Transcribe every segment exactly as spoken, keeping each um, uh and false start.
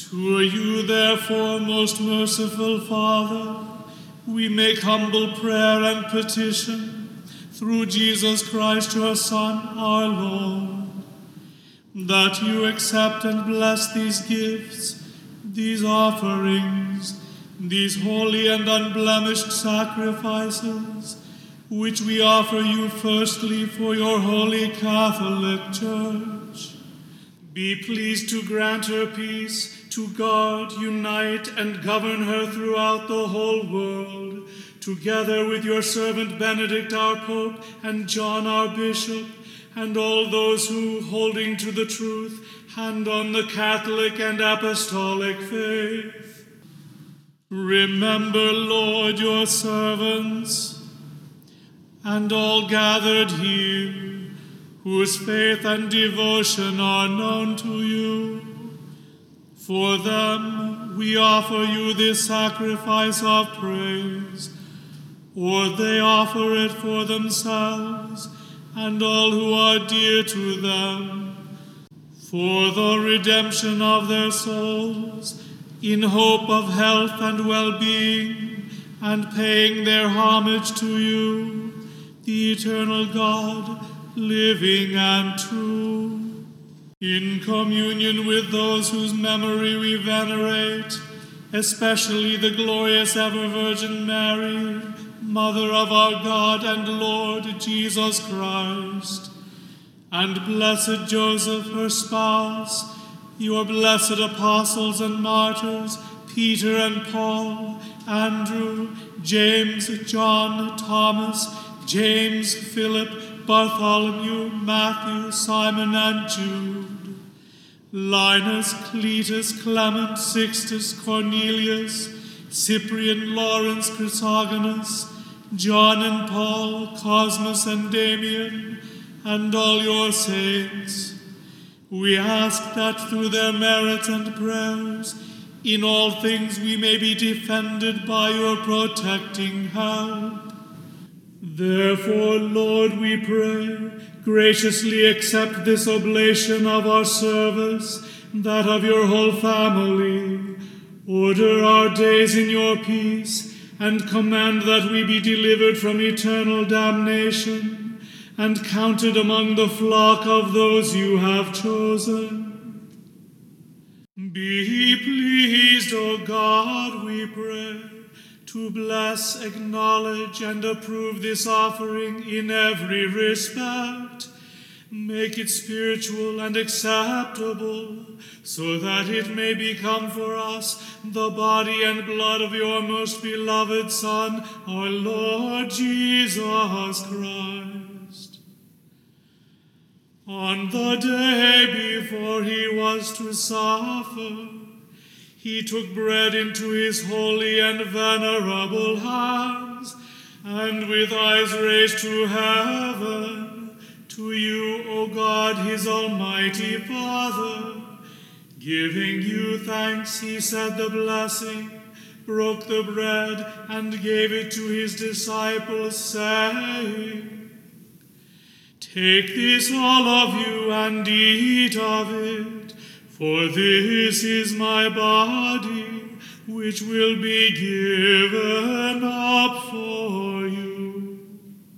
To you, therefore, most merciful Father, we make humble prayer and petition through Jesus Christ, your Son, our Lord, that you accept and bless these gifts, these offerings, these holy and unblemished sacrifices, which we offer you firstly for your holy Catholic Church. Be pleased to grant her peace, to guard, unite, and govern her throughout the whole world, together with your servant Benedict our Pope, and John our Bishop, and all those who, holding to the truth, hand on the Catholic and Apostolic faith. Remember, Lord, your servants, and all gathered here, whose faith and devotion are known to you. For them we offer you this sacrifice of praise, or they offer it for themselves and all who are dear to them, for the redemption of their souls, in hope of health and well-being, and paying their homage to you, the eternal God, living and true. In communion with those whose memory we venerate, especially the glorious ever-Virgin Mary, Mother of our God and Lord Jesus Christ, and blessed Joseph, her spouse, your blessed apostles and martyrs, Peter and Paul, Andrew, James, John, Thomas, James, Philip, Bartholomew, Matthew, Simon, and Jude, Linus, Cletus, Clement, Sixtus, Cornelius, Cyprian, Lawrence, Chrysogonus, John and Paul, Cosmas and Damian, and all your saints. We ask that through their merits and prayers, in all things we may be defended by your protecting help. Therefore, Lord, we pray, graciously accept this oblation of our service, that of your whole family. Order our days in your peace, and command that we be delivered from eternal damnation, and counted among the flock of those you have chosen. Be pleased, O God, we pray, to bless, acknowledge, and approve this offering in every respect. Make it spiritual and acceptable, so that it may become for us the body and blood of your most beloved Son, our Lord Jesus Christ. On the day before he was to suffer, he took bread into his holy and venerable hands, and with eyes raised to heaven, to you, O God, his almighty Father, giving you thanks, he said the blessing, broke the bread, and gave it to his disciples, saying, Take this, all of you, and eat of it, for this is my body, which will be given up for you.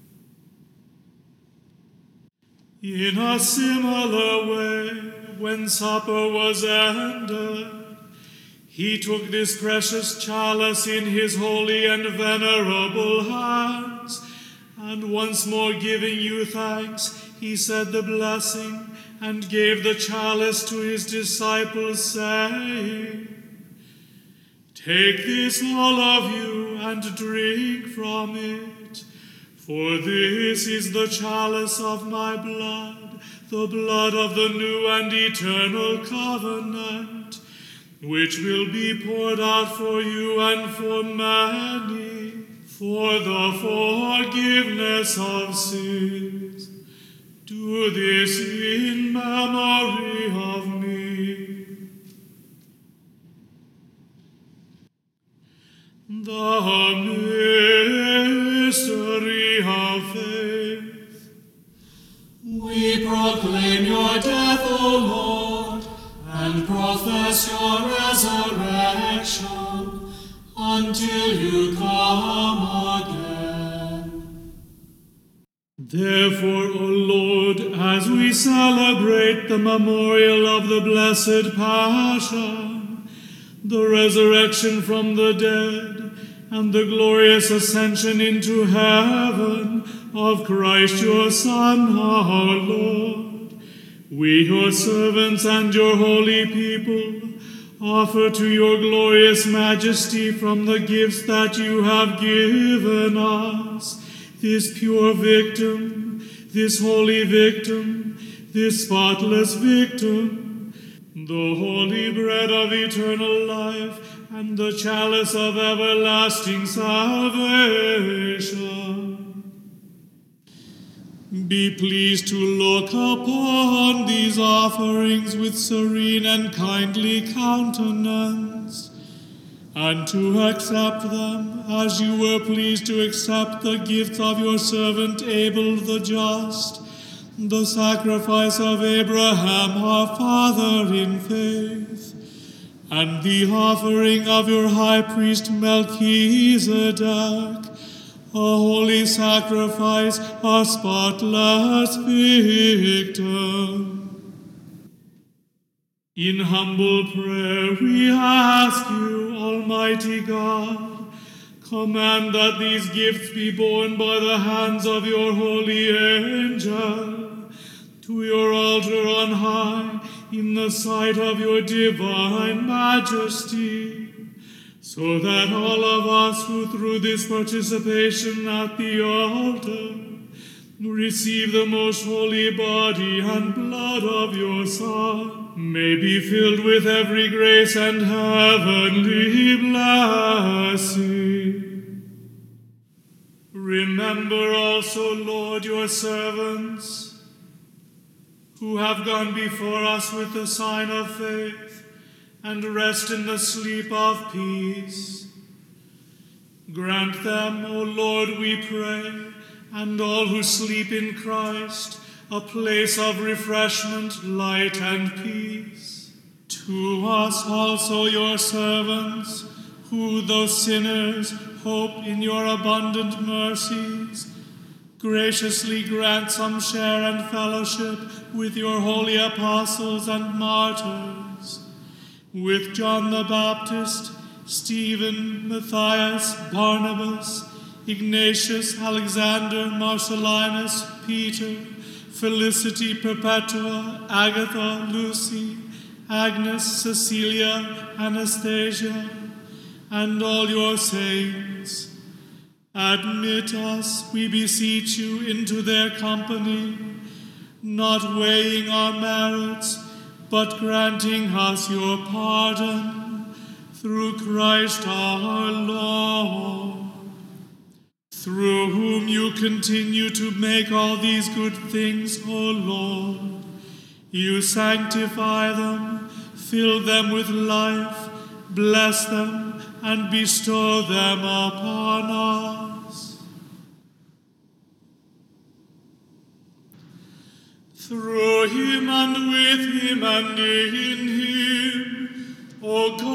In a similar way, when supper was ended, he took this precious chalice in his holy and venerable hands, and once more giving you thanks, he said the blessing, and gave the chalice to his disciples, saying, Take this, all of you, and drink from it, for this is the chalice of my blood, the blood of the new and eternal covenant, which will be poured out for you and for many, for the forgiveness of sins. Do this in memory of me. The mystery of faith. We proclaim your death, O Lord, and profess your your resurrection until you come again. Therefore, O Lord, as we celebrate the memorial of the blessed Passion, the resurrection from the dead, and the glorious ascension into heaven of Christ your Son, our Lord, we, your servants and your holy people, offer to your glorious majesty from the gifts that you have given us this pure victim, this holy victim, this spotless victim, the holy bread of eternal life, and the chalice of everlasting salvation. Be pleased to look upon these offerings with serene and kindly countenance, and to accept them as you were pleased to accept the gifts of your servant Abel the just, the sacrifice of Abraham our father in faith, and the offering of your high priest Melchizedek, a holy sacrifice, a spotless victim. In humble prayer we ask you, Almighty God, command that these gifts be borne by the hands of your holy angel to your altar on high in the sight of your divine majesty, so that all of us who through this participation at the altar receive the most holy body and blood of your Son may be filled with every grace and heavenly blessing. Remember also, Lord, your servants who have gone before us with the sign of faith and rest in the sleep of peace. Grant them, O Lord, we pray, and all who sleep in Christ, a place of refreshment, light, and peace. To us also, your servants, who, though sinners, hope in your abundant mercies, graciously grant some share and fellowship with your holy apostles and martyrs, with John the Baptist, Stephen, Matthias, Barnabas, Ignatius, Alexander, Marcellinus, Peter, Felicity, Perpetua, Agatha, Lucy, Agnes, Cecilia, Anastasia, and all your saints. Admit us, we beseech you, into their company, not weighing our merits, but granting us your pardon, through Christ our Lord, through whom you continue to make all these good things, O Lord. You sanctify them, fill them with life, bless them, and bestow them upon us. Through him and with him and in him, O God,